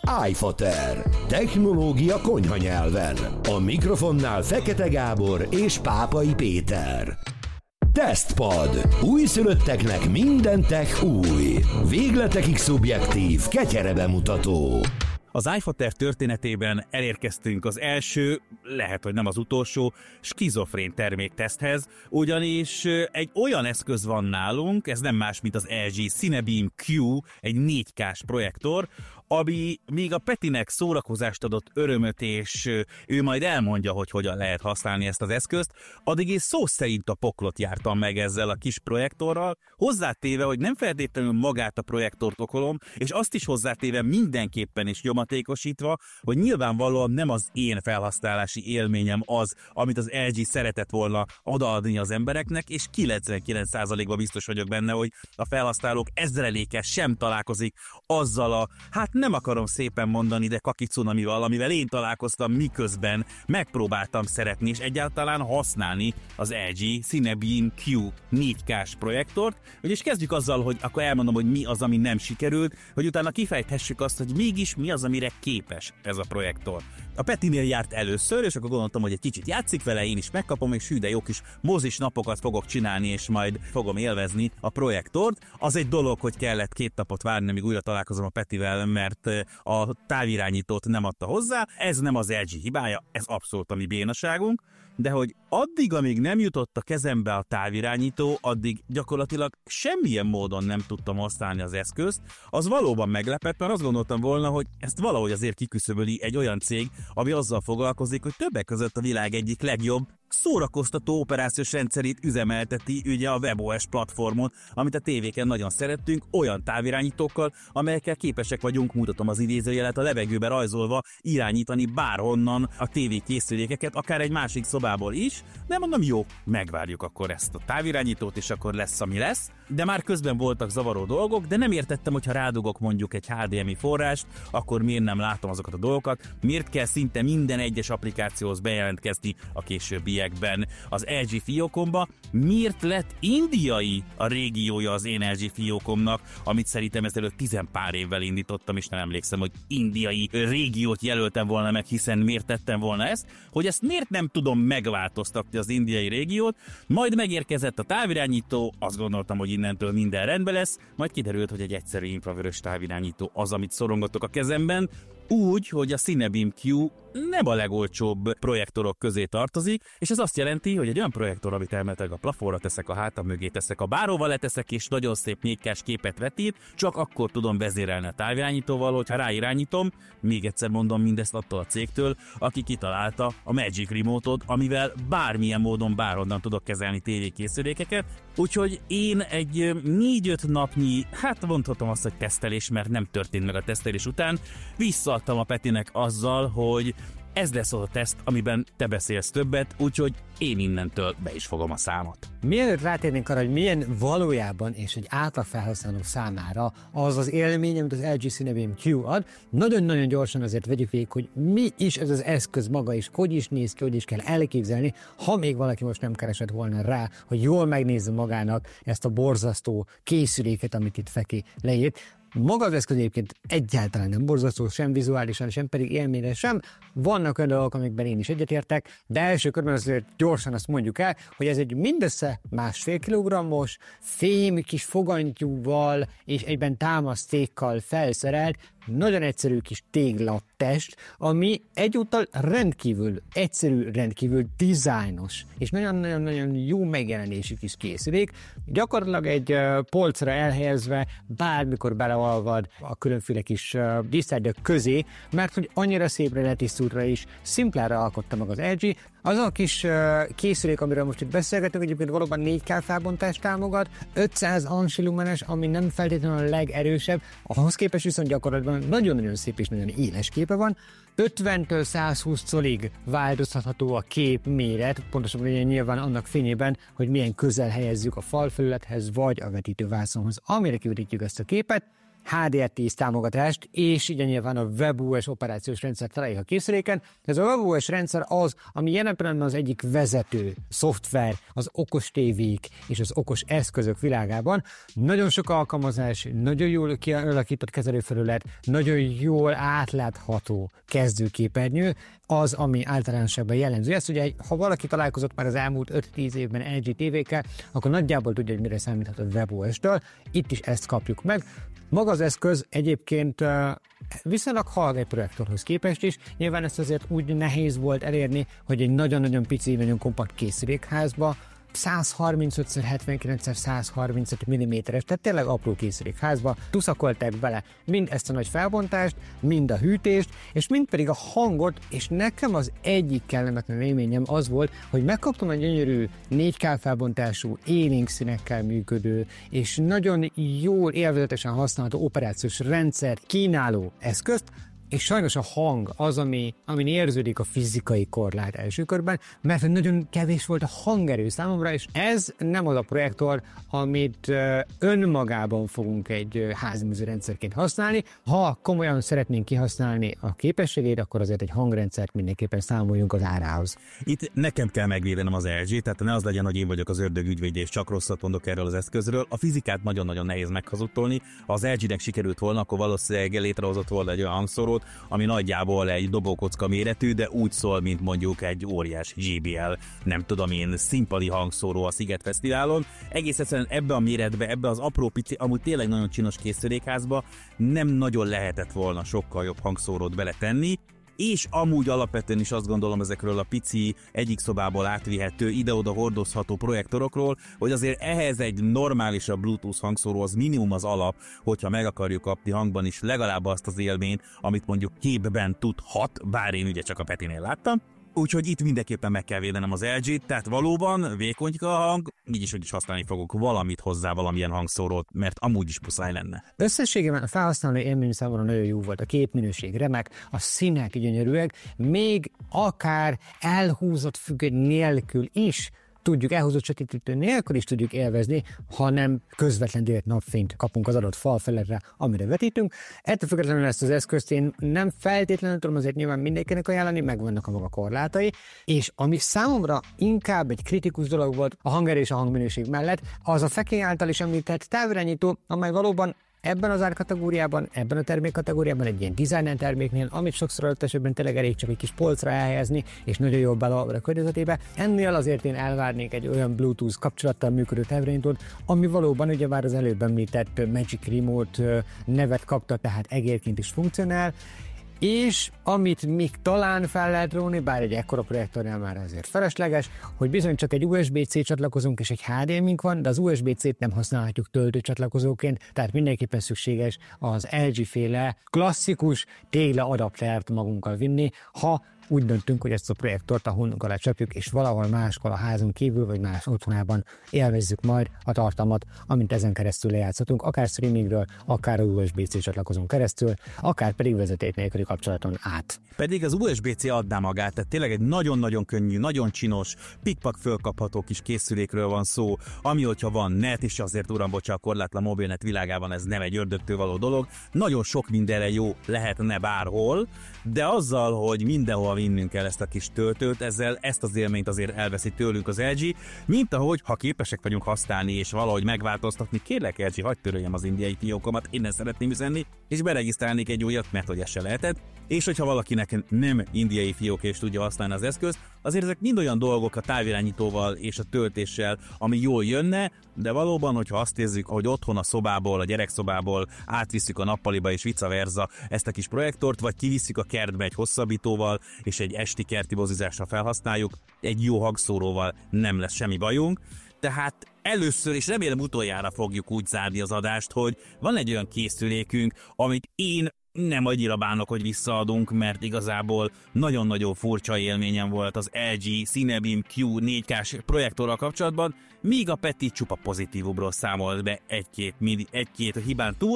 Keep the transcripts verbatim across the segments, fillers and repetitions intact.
iFater. Technológia konyha nyelven. A mikrofonnál Fekete Gábor és Pápai Péter. Tesztpad. Újszülötteknek minden tech új. Végletekig szubjektív, ketyere bemutató. Az iFater történetében elérkeztünk az első, lehet, hogy nem az utolsó, skizofrén termékteszthez, ugyanis egy olyan eszköz van nálunk, ez nem más, mint az el gé Cinebeam Q, egy négy ká-s projektor, ami még a Petinek szórakozást adott, örömöt, és ő majd elmondja, hogy hogyan lehet használni ezt az eszközt, addig én szó szerint a poklot jártam meg ezzel a kis projektorral, hozzátéve, hogy nem feltétlenül magát a projektort okolom, és azt is hozzátéve mindenképpen is nyomatékosítva, hogy nyilvánvalóan nem az én felhasználási élményem az, amit az el gé szeretett volna odaadni az embereknek, és kilencvenkilenc százalékban biztos vagyok benne, hogy a felhasználók ezreléke sem találkozik azzal a, hát nem akarom szépen mondani, de kakicunamival, amivel én találkoztam, miközben megpróbáltam szeretni és egyáltalán használni az el gé Cinebeam Q négy ká-s projektort. És kezdjük azzal, hogy akkor elmondom, hogy mi az, ami nem sikerült, hogy utána kifejthessük azt, hogy mégis mi az, amire képes ez a projektor. A Petinél járt először, és akkor gondoltam, hogy egy kicsit játszik vele, én is megkapom, és hű, de jó kis mozis napokat fogok csinálni, és majd fogom élvezni a projektort. Az egy dolog, hogy kellett két napot várni, amíg újra találkozom a Petivel, mert a távirányítót nem adta hozzá. Ez nem az el gé hibája, ez abszolút a mi bénaságunk, de hogy addig, amíg nem jutott a kezembe a távirányító, addig gyakorlatilag semmilyen módon nem tudtam használni az eszközt. Az valóban meglepett, mert azt gondoltam volna, hogy ezt valahogy azért kiküszöböli egy olyan cég, ami azzal foglalkozik, hogy többek között a világ egyik legjobb szórakoztató operációs rendszerét üzemelteti ugye a WebOS platformon, amit a tévéken nagyon szerettünk, olyan távirányítókkal, amelyekkel képesek vagyunk, mutatom az idézőjelet, a levegőbe rajzolva irányítani bárhonnan a tévékészülékeket, akár egy másik szobából is, de mondom, jó, megvárjuk akkor ezt a távirányítót, és akkor lesz, ami lesz. De már közben voltak zavaró dolgok, de nem értettem, hogyha rádugok mondjuk egy há dé em i forrást, akkor miért nem látom azokat a dolgokat, miért kell szinte minden egyes applikációhoz bejelentkezni a későbbiekben az el gé fiókomba, miért lett indiai a régiója az én el gé fiókomnak, amit szerintem ezelőtt tizen pár évvel indítottam, és nem emlékszem, hogy indiai régiót jelöltem volna meg, hiszen miért tettem volna ezt, hogy ezt miért nem tudom megváltoztatni az indiai régiót, majd megérkezett a távirányító, azt gondoltam, hogy innentől minden rendben lesz, majd kiderült, hogy egy egyszerű infravörös távirányító az, amit szorongatok a kezemben, úgy, hogy a Cinebeam Q nem a legolcsóbb projektorok közé tartozik, és ez azt jelenti, hogy egy olyan projektor, amit elméletileg a plafonra teszek, a hátam mögé teszek, a bárhova leteszek, és nagyon szép négy ká-s képet vetít, csak akkor tudom vezérelni a távirányítóval, hogyha ráirányítom, még egyszer mondom mindezt attól a cégtől, aki kitalálta a Magic Remote-ot, amivel bármilyen módon bárhonnan tudok kezelni tévékészülékeket, úgyhogy én egy négy-öt napnyi, hát mondhatom azt, hogy tesztelés, mert nem történt meg a tesztelés után, visszaadtam a Petinek azzal, hogy ez lesz az a teszt, amiben te beszélsz többet, úgyhogy én innentől be is fogom a számot. Mielőtt rátérnénk arra, hogy milyen valójában és egy átlag felhasználó számára az az élmény, amit az el gé Cinebeam Q ad, nagyon-nagyon gyorsan azért vegyük végig, hogy mi is ez az eszköz maga is, hogy is néz ki, hogy is kell elképzelni, ha még valaki most nem keresett volna rá, hogy jól megnézze magának ezt a borzasztó készüléket, amit itt Feki leírt. Maga az eszköz egyébként egyáltalán nem borzasztó, sem vizuálisan, sem pedig élményre sem. Vannak olyan dolgok, amikben én is egyetértek, de első körben azért gyorsan azt mondjuk el, hogy ez egy mindössze másfél kilogrammos, fém kis fogantyúval és egyben támasztékkal felszerelt, nagyon egyszerű kis téglatest, ami egyúttal rendkívül egyszerű, rendkívül dizájnos, és nagyon-nagyon jó megjelenésű kis készülék. Gyakorlatilag egy uh, polcra elhelyezve bármikor beleolvad a különféle kis uh, dísztárgyak közé, mert hogy annyira szépre, letisztultra is szimplára alkotta meg az el gé. Az a kis uh, készülék, amiről most itt beszélgetünk, egyébként valóban négy ká felbontást támogat, ötszáz ansilumenes, ami nem feltétlenül a legerősebb, ahhoz képest viszont gyakorlatban nagyon-nagyon szép és nagyon éles képe van. ötventől százhúsz colig változtatható a kép méret, pontosabban ugye nyilván annak fényében, hogy milyen közel helyezzük a falfelülethez vagy a vetítővászonhoz, amire kivetítjük ezt a képet. há dé er tíz támogatást, és így nyilván a WebOS operációs rendszer találjuk a készüléken. Ez a WebOS rendszer az, ami jelen pillanatban az egyik vezető szoftver az okos tévék és az okos eszközök világában. Nagyon sok alkalmazás, nagyon jól kialakított kezelőfelület, nagyon jól átlátható kezdőképernyő, az, ami általánosságban jellemző. Ez ugye, ha valaki találkozott már az elmúlt öt-tíz évben el gé tévékkel, akkor nagyjából tudja, hogy mire számíthat a WebOS-től. Itt is ezt kapjuk meg. Maga az eszköz egyébként viszonylag halk egy projektorhoz képest is. Nyilván ezt azért úgy nehéz volt elérni, hogy egy nagyon-nagyon pici, nagyon kompakt készülékházba száz harmincöt szer hetvenkilenc szer száz harmincöt milliméteres, tehát tényleg apró készülékházba tuszakolták bele mind ezt a nagy felbontást, mind a hűtést, és mind pedig a hangot, és nekem az egyik kellemetlen élményem az volt, hogy megkaptam egy gyönyörű négy ká felbontású, élénk színekkel működő, és nagyon jól élvezetesen használható operációs rendszer kínáló eszközt, és sajnos a hang az, ami, amin érződik a fizikai korlát első körben, mert nagyon kevés volt a hangerő számomra, és ez nem az a projektor, amit önmagában fogunk egy házműző rendszerként használni. Ha komolyan szeretnénk kihasználni a képességét, akkor azért egy hangrendszert mindenképpen számoljunk az árához. Itt nekem kell megvédenem az el gé, tehát ne az legyen, hogy én vagyok az ördög ügyvéd, és csak rosszat mondok erről az eszközről. A fizikát nagyon-nagyon nehéz meghazudtolni. Ha az el gének sikerült volna, akkor valószínűleg létrehozott volna egy olyan hangszórót, ami nagyjából egy dobókocka méretű, de úgy szól, mint mondjuk egy óriás jé bé el, nem tudom én, színpadi hangszóró a Sziget Fesztiválon. Egész egyszerűen ebbe a méretbe, ebbe az apró pici, amúgy tényleg nagyon csinos készülékházba nem nagyon lehetett volna sokkal jobb hangszórót beletenni, és amúgy alapvetően is azt gondolom ezekről a pici, egyik szobából átvihető, ide-oda hordozható projektorokról, hogy azért ehhez egy normálisabb Bluetooth hangszóró az minimum az alap, hogyha meg akarjuk kapni hangban is legalább azt az élményt, amit mondjuk képben tudhat, bár én ugye csak a Petinél láttam. Úgyhogy itt mindenképpen meg kell védenem az el gét, tehát valóban vékonyka a hang, így is, hogy is használni fogok valamit hozzá, valamilyen hangszórót, mert amúgy is puszáj lenne. Összességében a felhasználó élmény számomra nagyon jó volt, a képminőség remek, a színek gyönyörűek, még akár elhúzott függöny nélkül is tudjuk, elhúzott sötétítő nélkül is tudjuk élvezni, hanem közvetlen direkt napfényt kapunk az adott falfeletre, amire vetítünk. Ettől függetlenül ezt az eszközt én nem feltétlenül tudom azért nyilván mindenkinek ajánlani, megvannak a maga korlátai, és ami számomra inkább egy kritikus dolog volt a hangerő és a hangminőség mellett, az a fekély által is említett távirányító, amely valóban ebben az árkategóriában, ebben a termékkategóriában egy ilyen designer terméknél, amit sokszor adott esetben tényleg elég csak egy kis polcra elhelyezni, és nagyon jól beleolvad a környezetébe. Ennél azért én elvárnék egy olyan Bluetooth kapcsolattal működő távirányítót, ami valóban ugye már az előbb említett Magic Remote nevet kapta, tehát egérként is funkcionál, és amit még talán fel lehet róni, bár egy ekkora projektornál már azért felesleges, hogy bizony csak egy u es bé-C csatlakozónk és egy há dé em-ink van, de az u es bé-C-t nem használhatjuk töltőcsatlakozóként, tehát mindenképpen szükséges az el gé-féle klasszikus tégla adaptert magunkkal vinni, ha úgy döntünk, hogy ezt a projektort a hónunk alá csapjuk, és valahol máskor a házunk kívül, vagy más otthonában élvezzük majd a tartalmat, amint ezen keresztül lejátszhatunk, akár streamingről, akár a u es bé-C csatlakozón keresztül, akár pedig vezeték nélküli kapcsolaton át. Pedig az u es bé-C adná magát, tehát tényleg egy nagyon-nagyon könnyű, nagyon csinos, pikpak fölkapható kis készülékről van szó, ami, hogyha van net, és azért uram, bocsá, a korlátlan mobilnet világában ez nem egy ördögtől való dolog, nagyon sok mindenre jó lehetne bárhol, de azzal, hogy mindenhol vinnünk el ezt a kis töltőt, ezzel ezt az élményt azért elveszi tőlünk az el gé, mint ahogy, ha képesek vagyunk használni és valahogy megváltoztatni, kérlek el gé, hagyd töröljem az indiai fiókomat, innen szeretném üzenni, és beregisztrálnék egy újat, mert hogy ez se lehetett, és hogyha valakinek nem indiai fiók és tudja használni az eszközt, azért ezek mind olyan dolgok a távirányítóval és a töltéssel, ami jól jönne, de valóban, hogyha azt nézzük, hogy otthon a szobából, a gyerekszobából átvisszük a nappaliba és vice versa ezt a kis projektort, vagy kivisszük a kertbe egy hosszabbítóval, és egy esti kerti bozizásra felhasználjuk, egy jó hangszóróval nem lesz semmi bajunk. Tehát először és remélem utoljára fogjuk úgy zárni az adást, hogy van egy olyan készülékünk, amit én nem annyira bánok, hogy visszaadunk, mert igazából nagyon-nagyon furcsa élményem volt az el gé Cinebeam Q négy ká-s projektorral kapcsolatban, míg a Peti csupa pozitívumról számolt be egy-két, egy-két hibán túl.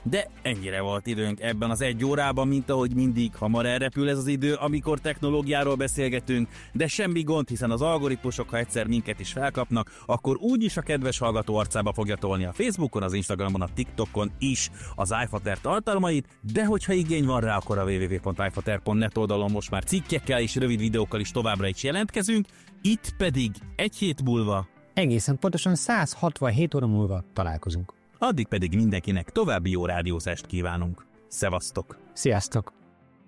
De ennyire volt időnk ebben az egy órában, mint ahogy mindig hamar elrepül ez az idő, amikor technológiáról beszélgetünk, de semmi gond, hiszen az algoritmusok, ha egyszer minket is felkapnak, akkor úgyis a kedves hallgató arcába fogja tolni a Facebookon, az Instagramon, a TikTokon is az iFater tartalmait, de hogyha igény van rá, akkor a double-u double-u double-u pont ifater pont net oldalon most már cikkekkel és rövid videókkal is továbbra is jelentkezünk, itt pedig egy hét múlva, egészen pontosan száz hatvanhét óra múlva találkozunk. addig pedig mindenkinek további jó rádiózást kívánunk. Szevasztok! Sziasztok!